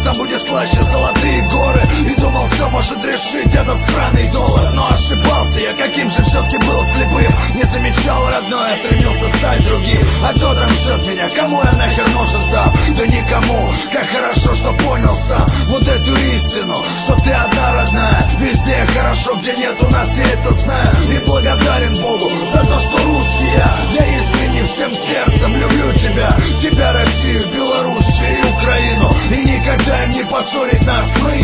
там будет слаще золотые горы. И думал, все может решить этот сраный доллар. Но ошибался я, каким же все-таки был слепым. Не замечал родное, стремился стать другим. А кто там ждет меня, кому я нахер нужен там? Да никому. Как хорошо, что понял сам вот эту истину, что ты одна родная. Везде хорошо, где нет у нас, я это знаю. И благодарен Богу за то, что русский я искренне всем сердцем люблю тебя. Тебя, Россию, Белоруссию и Украину. И никогда им не поссорить нас, мы